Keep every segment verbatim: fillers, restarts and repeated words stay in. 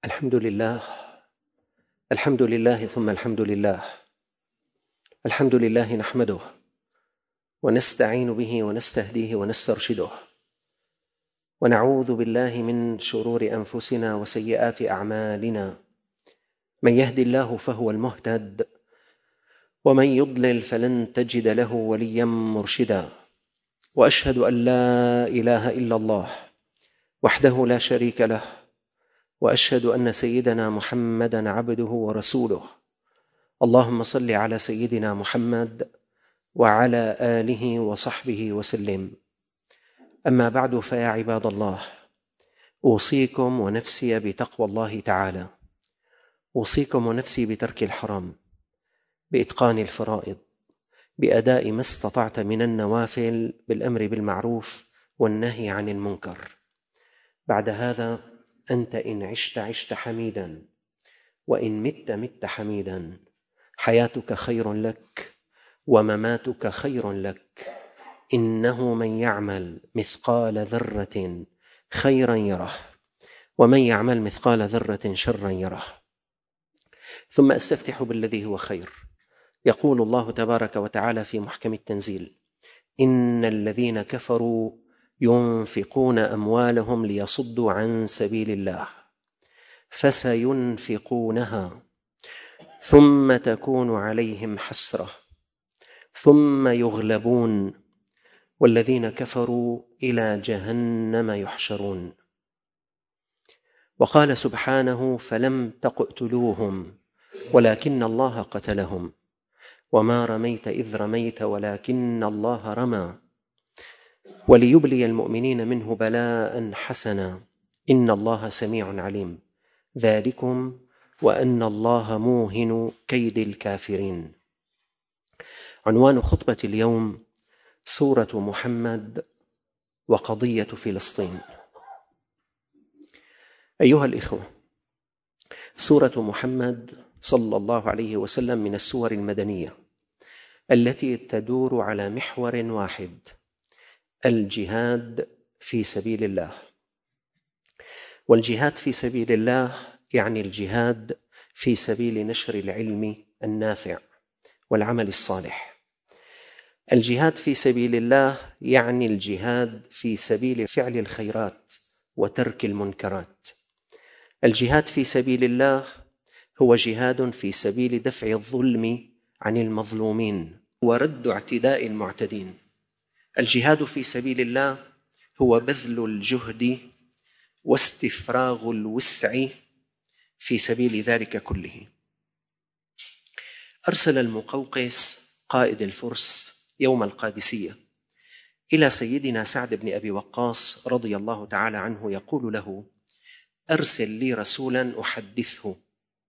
الحمد لله الحمد لله ثم الحمد لله الحمد لله نحمده ونستعين به ونستهديه ونسترشده ونعوذ بالله من شرور أنفسنا وسيئات أعمالنا. من يهد الله فهو المهتد ومن يضلل فلن تجد له وليا مرشدا. وأشهد أن لا إله إلا الله وحده لا شريك له، وأشهد أن سيدنا محمدًا عبده ورسوله. اللهم صل على سيدنا محمد وعلى آله وصحبه وسلم. أما بعد، فيا عباد الله، أوصيكم ونفسي بتقوى الله تعالى، أوصيكم ونفسي بترك الحرام، بإتقان الفرائض، بأداء ما استطعت من النوافل، بالأمر بالمعروف والنهي عن المنكر. بعد هذا، أنت إن عشت عشت حميداً، وإن مت مت حميداً. حياتك خير لك ومماتك خير لك. إنه من يعمل مثقال ذرة خيراً يره، ومن يعمل مثقال ذرة شراً يره. ثم أستفتح بالذي هو خير. يقول الله تبارك وتعالى في محكم التنزيل: إن الذين كفروا ينفقون أموالهم ليصدوا عن سبيل الله فسينفقونها ثم تكون عليهم حسرة ثم يغلبون والذين كفروا إلى جهنم يحشرون. وقال سبحانه: فلم تقتلوهم ولكن الله قتلهم وما رميت إذ رميت ولكن الله رمى وليبلي المؤمنين منه بلاء حسنا إن الله سميع عليم. ذلكم وأن الله موهن كيد الكافرين. عنوان خطبة اليوم: سورة محمد وقضية فلسطين. أيها الإخوة، سورة محمد صلى الله عليه وسلم من السور المدنية التي تدور على محور واحد: الجهاد في سبيل الله. والجهاد في سبيل الله يعني الجهاد في سبيل نشر العلم النافع والعمل الصالح. الجهاد في سبيل الله يعني الجهاد في سبيل فعل الخيرات وترك المنكرات. الجهاد في سبيل الله هو جهاد في سبيل دفع الظلم عن المظلومين ورد اعتداء المعتدين. الجهاد في سبيل الله هو بذل الجهد واستفراغ الوسع في سبيل ذلك كله. أرسل المقوقس قائد الفرس يوم القادسية إلى سيدنا سعد بن أبي وقاص رضي الله تعالى عنه يقول له: أرسل لي رسولا أحدثه.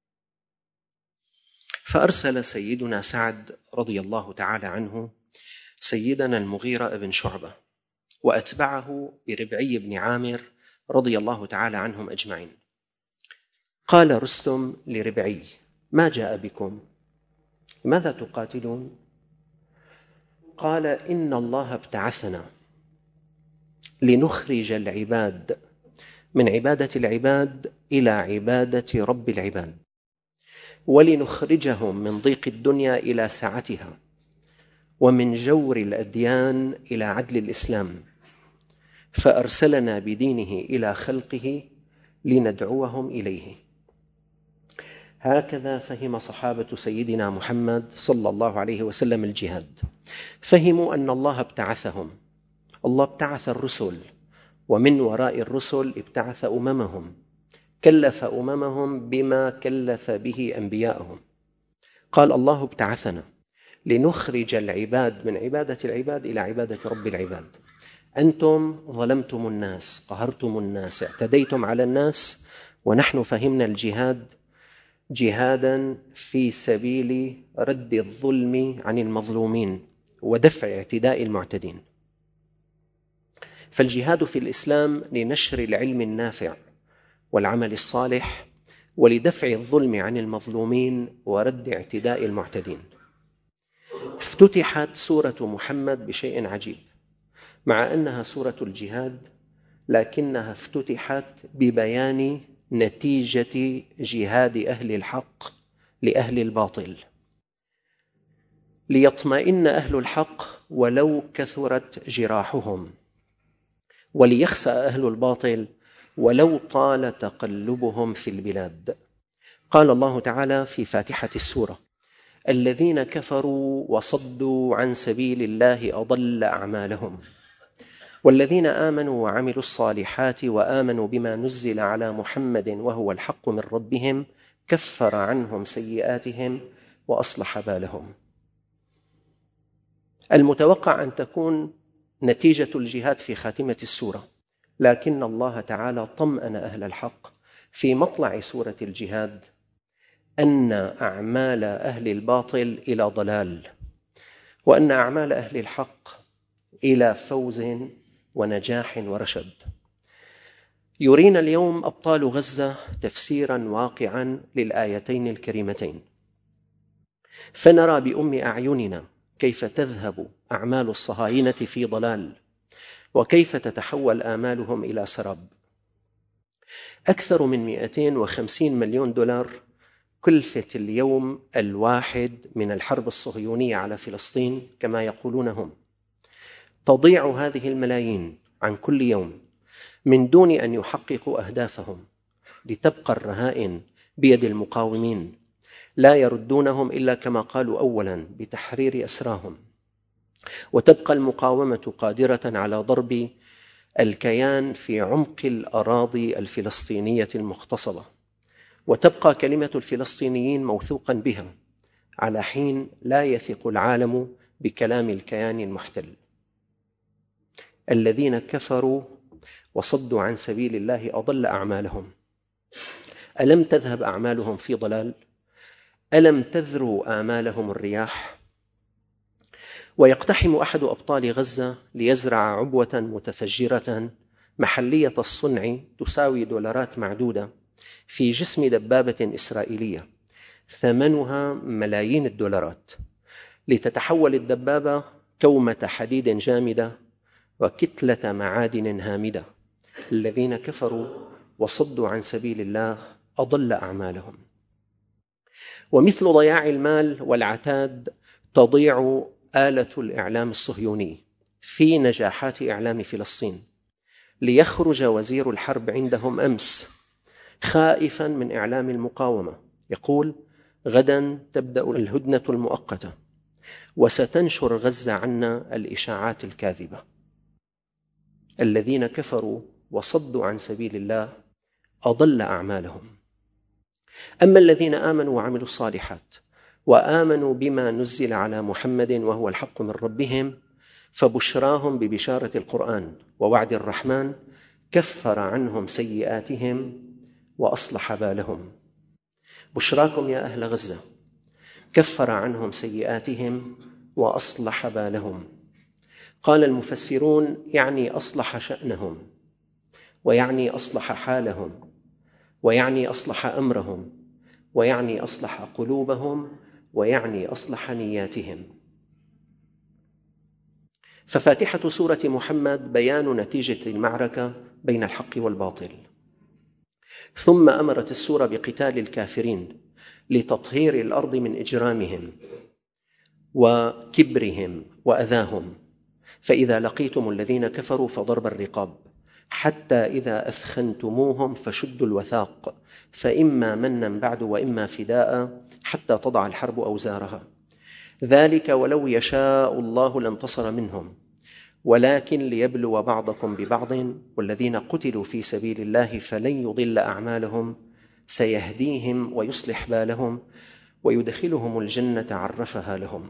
فأرسل سيدنا سعد رضي الله تعالى عنه سيدنا المغيرة بن شعبة، وأتبعه بربعي بن عامر رضي الله تعالى عنهم أجمعين. قال رستم لربعي: ما جاء بكم؟ ماذا تقاتلون؟ قال: إن الله ابتعثنا لنخرج العباد من عبادة العباد إلى عبادة رب العباد، ولنخرجهم من ضيق الدنيا إلى سعتها، ومن جور الأديان إلى عدل الإسلام، فأرسلنا بدينه إلى خلقه لندعوهم إليه. هكذا فهم صحابة سيدنا محمد صلى الله عليه وسلم الجهاد. فهموا أن الله ابتعثهم، الله ابتعث الرسل، ومن وراء الرسل ابتعث أممهم، كلف أممهم بما كلف به أنبياءهم. قال: الله ابتعثنا لنخرج العباد من عبادة العباد إلى عبادة رب العباد. أنتم ظلمتم الناس، قهرتم الناس، اعتديتم على الناس، ونحن فهمنا الجهاد جهادا في سبيل رد الظلم عن المظلومين ودفع اعتداء المعتدين. فالجهاد في الإسلام لنشر العلم النافع والعمل الصالح، ولدفع الظلم عن المظلومين ورد اعتداء المعتدين. افتتحت سورة محمد بشيء عجيب، مع أنها سورة الجهاد لكنها افتتحت ببيان نتيجة جهاد أهل الحق لأهل الباطل، ليطمئن أهل الحق ولو كثرت جراحهم، وليخسأ أهل الباطل ولو طال تقلبهم في البلاد. قال الله تعالى في فاتحة السورة: الذين كفروا وصدوا عن سبيل الله أضل أعمالهم، والذين آمنوا وعملوا الصالحات وآمنوا بما نزل على محمد وهو الحق من ربهم كفر عنهم سيئاتهم وأصلح بالهم. المتوقع أن تكون نتيجة الجهاد في خاتمة السورة، لكن الله تعالى طمأن أهل الحق في مطلع سورة الجهاد أن أعمال أهل الباطل إلى ضلال، وأن أعمال أهل الحق إلى فوز ونجاح ورشد. يرينا اليوم أبطال غزة تفسيرا واقعا للآيتين الكريمتين، فنرى بأم أعيننا كيف تذهب أعمال الصهاينة في ضلال، وكيف تتحول آمالهم إلى سراب. أكثر من مئتين وخمسين مليون دولار كلفة اليوم الواحد من الحرب الصهيونية على فلسطين كما يقولون هم. تضيع هذه الملايين عن كل يوم من دون أن يحققوا أهدافهم، لتبقى الرهائن بيد المقاومين لا يردونهم إلا كما قالوا أولا بتحرير أسراهم، وتبقى المقاومة قادرة على ضرب الكيان في عمق الأراضي الفلسطينية المغتصبة، وتبقى كلمة الفلسطينيين موثوقا بها على حين لا يثق العالم بكلام الكيان المحتل. الذين كفروا وصدوا عن سبيل الله أضل أعمالهم. ألم تذهب أعمالهم في ضلال؟ ألم تذروا آمالهم الرياح؟ ويقتحم أحد أبطال غزة ليزرع عبوة متفجرة محلية الصنع تساوي دولارات معدودة في جسم دبابة إسرائيلية ثمنها ملايين الدولارات، لتتحول الدبابة كومة حديد جامدة وكتلة معادن هامدة. الذين كفروا وصدوا عن سبيل الله أضل أعمالهم. ومثل ضياع المال والعتاد تضيع آلة الإعلام الصهيوني في نجاحات إعلام فلسطين، ليخرج وزير الحرب عندهم أمس خائفا من إعلام المقاومة يقول: غدا تبدأ الهدنة المؤقتة وستنشر غزة عنا الإشاعات الكاذبة. الذين كفروا وصدوا عن سبيل الله أضل أعمالهم. أما الذين آمنوا وعملوا الصالحات وآمنوا بما نزل على محمد وهو الحق من ربهم فبشراهم ببشارة القرآن ووعد الرحمن كفر عنهم سيئاتهم وأصلح بالهم. بشراكم يا أهل غزة، كفر عنهم سيئاتهم وأصلح بالهم. قال المفسرون: يعني أصلح شأنهم، ويعني أصلح حالهم، ويعني أصلح أمرهم، ويعني أصلح قلوبهم، ويعني أصلح نياتهم. ففاتحة سورة محمد بيان نتيجة المعركة بين الحق والباطل، ثم أمرت السورة بقتال الكافرين لتطهير الأرض من إجرامهم وكبرهم وأذاهم. فإذا لقيتم الذين كفروا فضرب الرقاب حتى إذا أثخنتموهم فشدوا الوثاق فإما منا بعد وإما فداء حتى تضع الحرب أوزارها. ذلك ولو يشاء الله لانتصر منهم ولكن ليبلو بعضكم ببعض والذين قتلوا في سبيل الله فلن يضل أعمالهم سيهديهم ويصلح بالهم ويدخلهم الجنة عرفها لهم.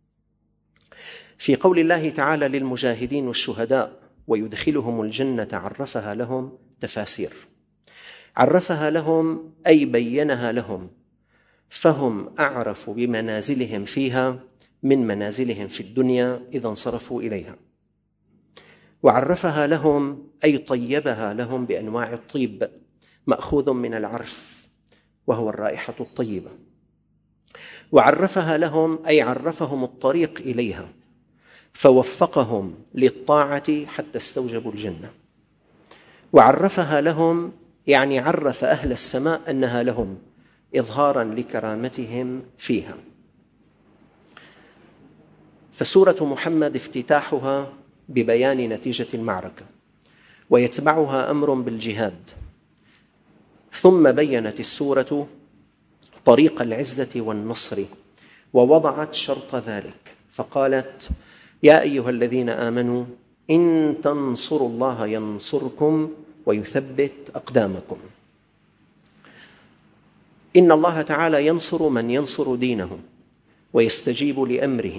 في قول الله تعالى للمجاهدين والشهداء ويدخلهم الجنة عرفها لهم تفاسير. عرفها لهم أي بينها لهم، فهم أعرف بمنازلهم فيها من منازلهم في الدنيا إذا انصرفوا إليها. وعرفها لهم أي طيبها لهم بأنواع الطيب مأخوذ من العرف وهو الرائحة الطيبة. وعرفها لهم أي عرفهم الطريق إليها فوفقهم للطاعة حتى استوجبوا الجنة. وعرفها لهم يعني عرف أهل السماء أنها لهم إظهارا لكرامتهم فيها. فسورة محمد افتتاحها ببيان نتيجة المعركة، ويتبعها أمر بالجهاد، ثم بيّنت السورة طريق العزة والنصر ووضعت شرط ذلك، فقالت: يا أيها الذين آمنوا إن تنصروا الله ينصركم ويثبت أقدامكم. إن الله تعالى ينصر من ينصر دينه ويستجيب لأمره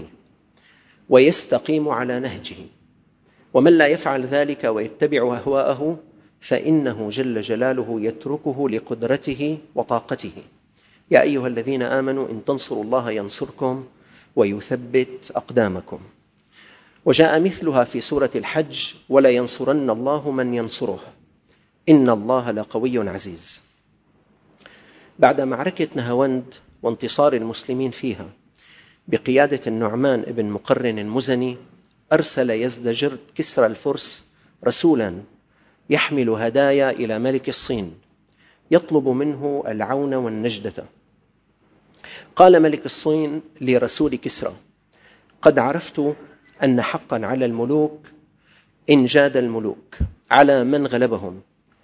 ويستقيم على نهجه، ومن لا يفعل ذلك ويتبع أهواءه فإنه جل جلاله يتركه لقدرته وطاقته. يا أيها الذين آمنوا إن تنصروا الله ينصركم ويثبت أقدامكم. وجاء مثلها في سورة الحج: ولا ينصرن الله من ينصره إن الله لقوي عزيز. بعد معركة نهاوند وانتصار المسلمين فيها بقيادة النعمان بن مقرن المزني، أرسل يزدجرد كسرى الفرس رسولا يحمل هدايا إلى ملك الصين يطلب منه العون والنجدة. قال ملك الصين لرسول كسرى: قد عرفت أن حقا على الملوك إنجاد الملوك على من غلبهم،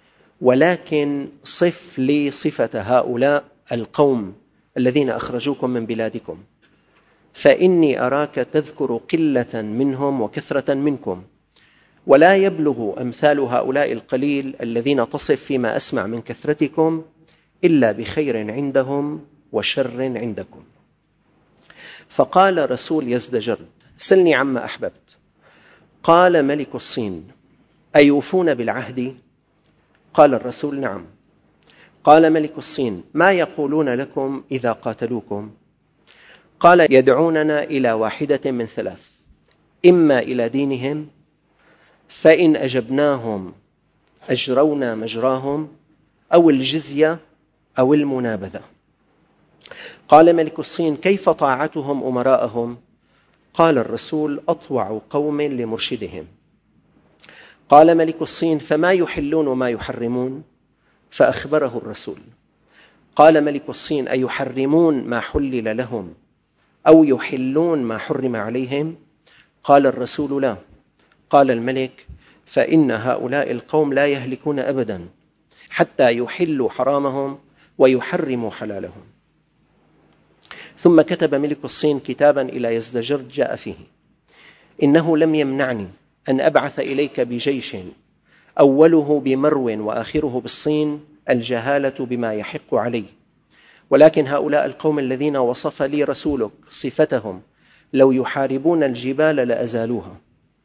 ولكن صف لي صفة هؤلاء القوم الذين أخرجوكم من بلادكم، فإني أراك تذكر قلة منهم وكثرة منكم، ولا يبلغ أمثال هؤلاء القليل الذين تصف فيما أسمع من كثرتكم إلا بخير عندهم وشر عندكم. فقال رسول يزدجرد: سلني عما أحببت. قال ملك الصين: أيوفون بالعهد؟ قال الرسول: نعم. قال ملك الصين: ما يقولون لكم إذا قاتلوكم؟ قال: يدعوننا إلى واحدة من ثلاث: إما إلى دينهم، فإن أجبناهم أجرونا مجراهم، أو الجزية أو المنابذة. قال ملك الصين: كيف طاعتهم أمراءهم؟ قال الرسول: أطوع قوم لمرشدهم. قال ملك الصين: فما يحلون ما يحرمون؟ فأخبره الرسول. قال ملك الصين: أيحرمون ما حلل لهم أو يحلون ما حرم عليهم؟ قال الرسول: لا. قال الملك: فإن هؤلاء القوم لا يهلكون أبدا حتى يحلوا حرامهم ويحرموا حلالهم. ثم كتب ملك الصين كتابا إلى يزدجرد جاء فيه: إنه لم يمنعني أن أبعث إليك بجيش أوله بمرو وآخره بالصين الجهالة بما يحق عليه، ولكن هؤلاء القوم الذين وصف لي رسولك صفتهم لو يحاربون الجبال لأزالوها،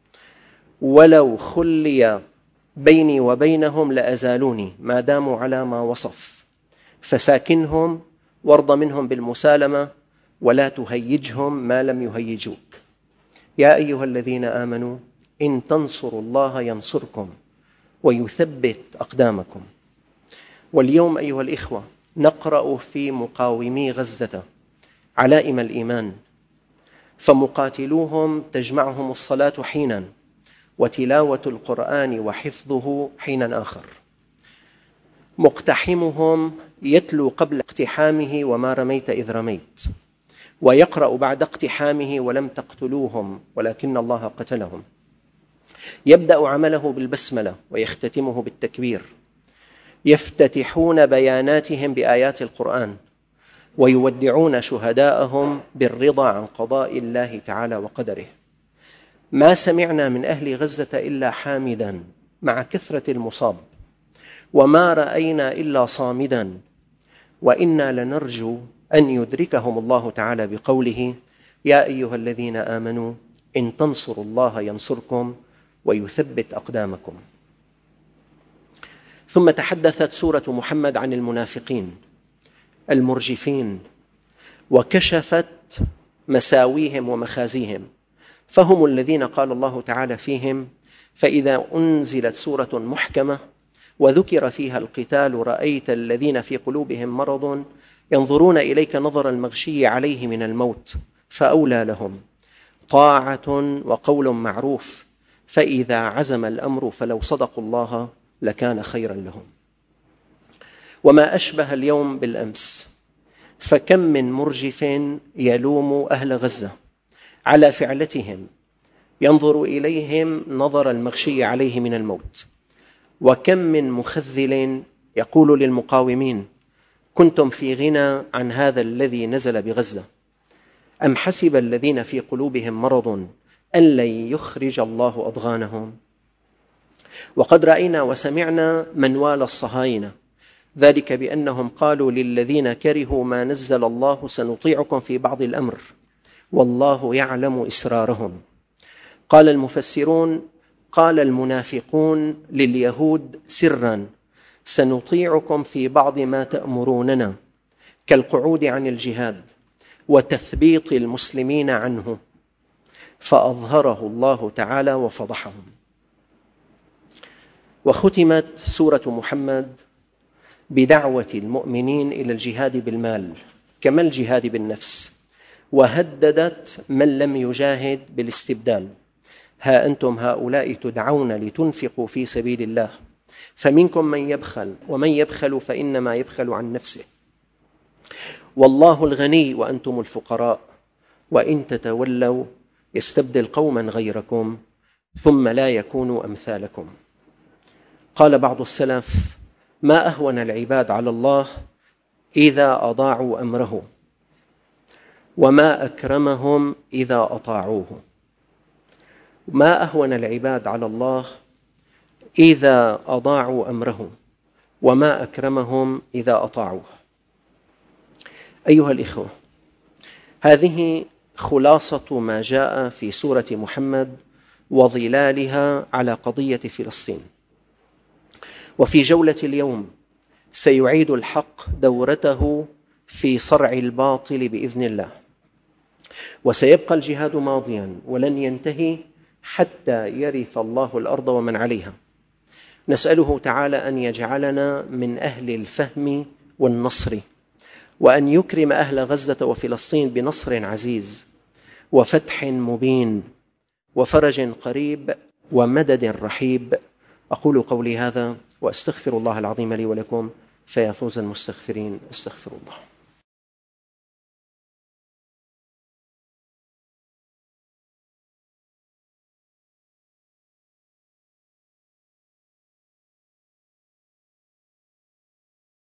ولو خلي بيني وبينهم لأزالوني ما داموا على ما وصف، فساكنهم وارض منهم بالمسالمة ولا تهيجهم ما لم يهيجوك. يا أيها الذين آمنوا إن تنصروا الله ينصركم ويثبت أقدامكم. واليوم أيها الإخوة نقرأ في مقاومي غزة علائم الإيمان، فمقاتلوهم تجمعهم الصلاة حينا وتلاوة القرآن وحفظه حينا آخر. مقتحمهم يتلو قبل اقتحامه وما رميت إذ رميت، ويقرأ بعد اقتحامه ولم تقتلوهم ولكن الله قتلهم. يبدأ عمله بالبسملة ويختتمه بالتكبير. يفتتحون بياناتهم بآيات القرآن ويودعون شهداءهم بالرضا عن قضاء الله تعالى وقدره. ما سمعنا من أهل غزة إلا حامدا مع كثرة المصاب، وما رأينا إلا صامدا، وإنا لنرجو أن يدركهم الله تعالى بقوله: يا أيها الذين آمنوا إن تنصروا الله ينصركم ويثبت أقدامكم. ثم تحدثت سورة محمد عن المنافقين المرجفين، وكشفت مساويهم ومخازيهم، فهم الذين قال الله تعالى فيهم: فإذا أنزلت سورة محكمة وذكر فيها القتال رأيت الذين في قلوبهم مرض ينظرون إليك نظر المغشي عليه من الموت فأولى لهم طاعة وقول معروف، فإذا عزم الأمر فلو صدقوا الله لكان خيرا لهم. وما أشبه اليوم بالأمس، فكم من مرجف يلوم أهل غزة على فعلتهم، ينظر إليهم نظر المغشي عليه من الموت، وكم من مخذل يقول للمقاومين: كنتم في غنى عن هذا الذي نزل بغزة، أم حسب الذين في قلوبهم مرض أن لن يخرج الله أضغانهم. وقد رأينا وسمعنا منوال الصهاينة، ذلك بأنهم قالوا للذين كرهوا ما نزل الله: سنطيعكم في بعض الأمر والله يعلم إسرارهم. قال المفسرون: قال المنافقون لليهود سرا: سنطيعكم في بعض ما تأمروننا، كالقعود عن الجهاد وتثبيط المسلمين عنه، فأظهره الله تعالى وفضحهم. وختمت سورة محمد بدعوة المؤمنين إلى الجهاد بالمال كما الجهاد بالنفس، وهددت من لم يجاهد بالاستبدال: ها أنتم هؤلاء تدعون لتنفقوا في سبيل الله فمنكم من يبخل ومن يبخل فإنما يبخل عن نفسه، والله الغني وأنتم الفقراء، وإن تتولوا يستبدل قوما غيركم ثم لا يكونوا أمثالكم. قال بعض السلف: ما أهون العباد على الله إذا أضاعوا أمره، وما أكرمهم إذا أطاعوه. ما أهون العباد على الله إذا أضاعوا أمره، وما أكرمهم إذا أطاعوه. أيها الإخوة، هذه خلاصة ما جاء في سورة محمد وظلالها على قضية فلسطين. وفي جولة اليوم سيعيد الحق دورته في صرع الباطل بإذن الله، وسيبقى الجهاد ماضيا ولن ينتهي حتى يرث الله الأرض ومن عليها. نسأله تعالى أن يجعلنا من أهل الفهم والنصر، وأن يكرم أهل غزة وفلسطين بنصر عزيز وفتح مبين وفرج قريب ومدد رحيب. أقول قولي هذا وأستغفر الله العظيم لي ولكم، فيا فوز المستغفرين. استغفر الله.